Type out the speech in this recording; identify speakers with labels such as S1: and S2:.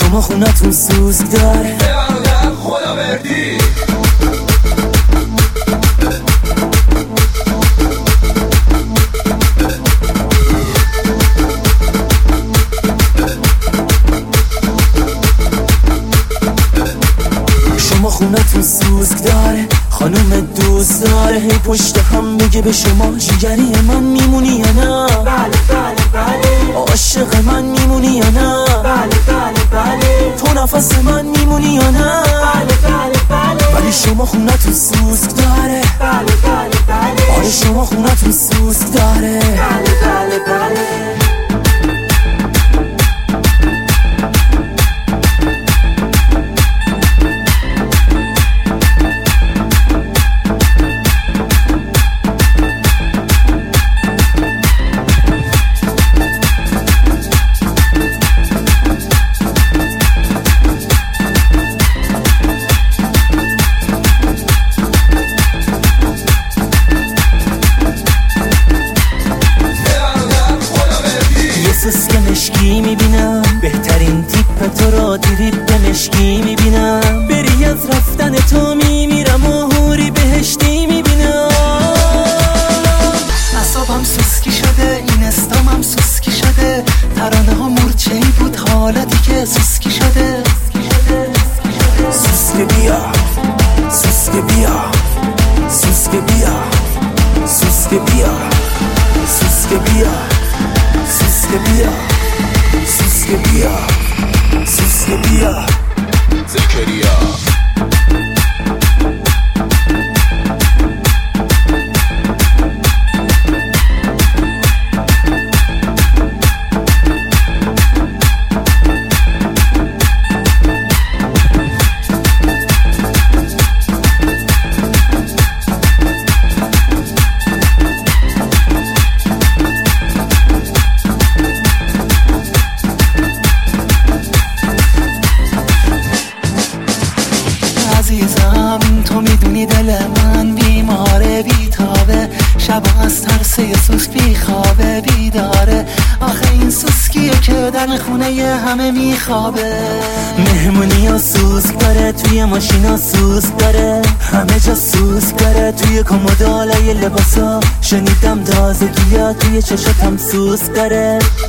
S1: شما خونتون سوسک داره
S2: برادر خدا بردی
S1: شما خونتون سوسک داره خانوم دوست داره هی پشت هم میگه به شما جیگری من میمونی یا نه؟
S3: بله بله بله.
S1: عاشق من میمونی یا نه؟
S3: بله بله بله.
S1: تو نفس من میمونی یا نه؟
S3: بله بله بله.
S1: ولی شما خونتون سوسک داره
S3: بله بله بله.
S1: آره شما خونتون سوسک داره
S3: بله بله بله.
S1: سوسک مشکی میبینم بهترین تیپ تو را دیرید به مشکی میبینم بری از رفتن تو میمیرم و حوری بهشتی میبینم
S4: اعصابم سوسکی شده این استامم سوسکی شده ترانه ها مورچه‌ای بود حالتی که سوسکی شده
S1: سوسک بیا سوسک بیا سوسک بیا سوسک بیا سوسک بیا سوسک بیا سوسک بیا سوسک بیا
S2: زکریا
S4: عزیزم تو میدونی دل من بیماره بیتابه شب از ترس سوسک بیخوابه بیداره آخه این سوسکیه که در خونه همه میخوابه
S1: مهمونی ها سوسک داره توی ماشین ها سوسک داره همه جا سوسک داره توی کمدالای لباسا شنیدم تازگی ها توی چشاتم سوسک داره